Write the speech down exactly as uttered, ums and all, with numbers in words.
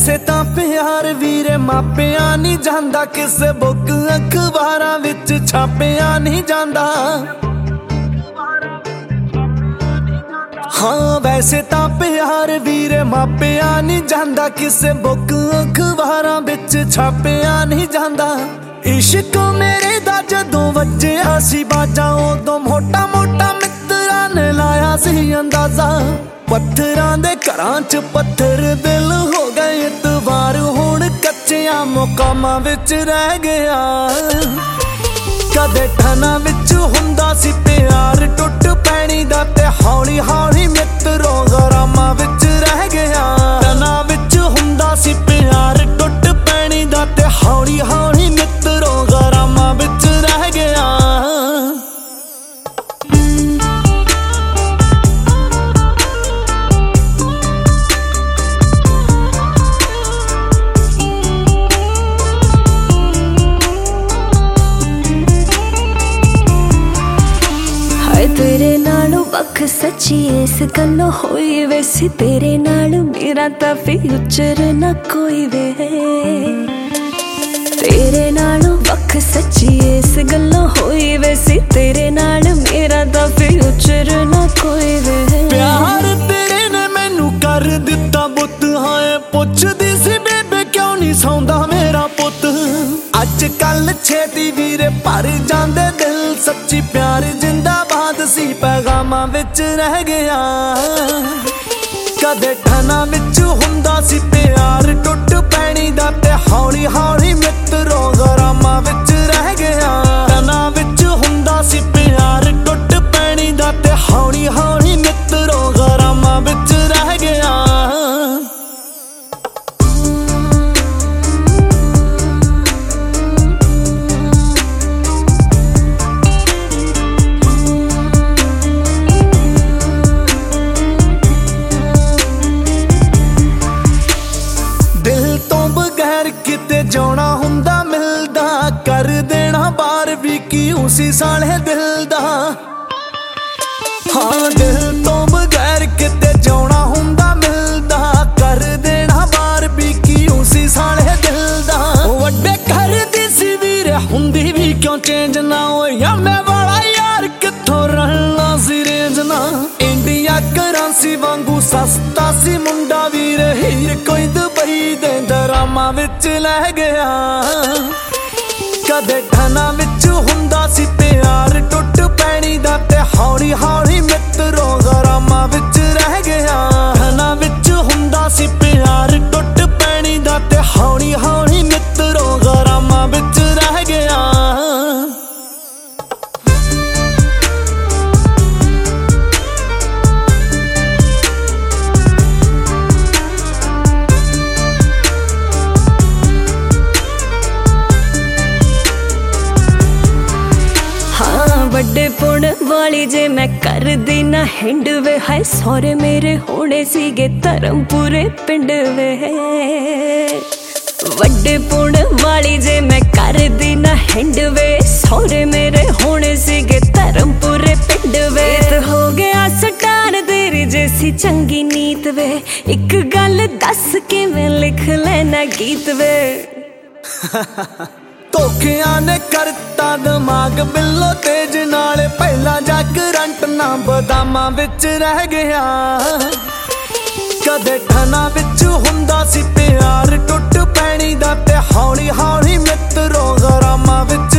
वैसे तां प्यार वीरे मापिया नहीं जांदा, किसे बुक अखबारां विच छापिया नहीं जांदा। हाँ वैसे तां प्यार वीरे मापिया नहीं जांदा, किसे बुक अखबारां विच छापिया नहीं जांदा। इश्क मेरे दा जदों वज्जिया सी बाजा, उदों मोटा मोटा मित्तरां ने लाया सी अंदाजा। पत्थरां दे घरां च पत्थर दिल हो गए इतबार, हुण कच्चियां मुकामां विच रह गया। कदे ठना विच हुंदा सी प्यार टुट पैणी दा, ते हौली हौली मित्रों गरामां विच रह गया। ठना विच हुंदा सी प्यार टुट पैणी दा, ते हौली हौली मित्रों गरामां विच रह गया। तेरे नालों वख सच्ची इस गल्लों होई वैसी, तेरे नाल मेरा तां फ्यूचर ना कोई वे। तेरे नालों वख सच्ची इस गल्लों होई वैसी, तेरे नाल मेरा तां फ्यूचर ना कोई वे। प्यार तेरे ने मैनू कर दिता बुत, हाए पुछदी सी बेबे क्यों नहीं सौंदा मेरा पुत। अज कल छेती वीरे भर जांदे दिल, सच्ची प्यार जिंदाबाद सी पैगामां विच रह गया। कदे ठना विच हुंदा सी प्यार टुट पैणी दा, ते हौली हौली मित्रों गरामां विच रह गया। ठना विच हुंदा सी प्यार टुट पैणी दा, ते हौली हौली मित्रों गरामां विच रह गया। किते जाना हुंदा मिलदा, कर देना बार भी की उसी साले दिल दा। हाँ दिल तो बगैर किते जाना हुंदा मिलदा, कर देना बार भी की उसी साले दिल दा। वड्डे घर दी सी वीरे हुंदी भी क्यों चेंज ना होया, मैं वाला यार कित्थों रहना सी रेंज ना। इंडिया करेंसी वांगू सस्ता सी मुंडा वीरे, हीर कोई दुबई दे दरामां विच लह गया। कदे ठना विच हुंदा सी प्यार टुट पैणी दा, ते हौली हौली मित्रों गरामां विच रह गया। ठना विच हुंदा सी प्यार टुट पैणी दा, ते हौली हौली मित्रों गरामां विच रह गया। ਵੱਡੇ ਪੁਣ ਵਾਲੀ ਜੇ ਮੈਂ ਕਰਦੀ ਨਾ ਹਿੰਡ ਵੇ, ਹਾਏ ਸਹੁਰੇ ਮੇਰੇ ਹੋਣੇ ਸੀਗੇ ਧਰਮਪੁਰੇ ਪਿੰਡ ਵੇ। ਵੱਡੇ ਪੁਣ ਵਾਲੀ ਜੇ ਮੈਂ ਕਰਦੀ ਨਾ ਹਿੰਡ ਵੇ, ਸਹੁਰੇ ਮੇਰੇ ਹੋਣੇ ਸੀਗੇ ਧਰਮਪੁਰੇ ਪਿੰਡ ਵੇ। ਤੇ ਹੋ ਗਿਆ ਸਟਾਰ ਤੇਰੀ ਜੈਸੀ ਚੰਗੀ ਨੀਤ ਵੇ, ਇੱਕ ਗੱਲ ਦੱਸ ਕਿਵੇਂ ਲਿਖ ਲੈਣਾ ਗੀਤ ਵੇ। ਧੋਖਿਆਂ ਨੇ ਕਰਤਾ ਦਿਮਾਗ ਬਿੱਲੋ ਤੇਜ ਨਾਲ, ਪਹਿਲਾਂ ਜਾ ਕਰੰਟ ਨਾ ਬਦਾਮਾਂ ਵਿੱਚ ਰਹਿ ਗਿਆ। ਕਦੇ ਠਨਾ ਵਿੱਚ ਹੁੰਦਾ ਸੀ ਪਿਆਰ ਟੁੱਟ ਪੈਣੀ ਦਾ, ਤੇ ਹੌਲੀ ਹੌਲੀ ਮਿੱਤਰੋਂ ਗਰਾਮਾਂ ਵਿੱਚ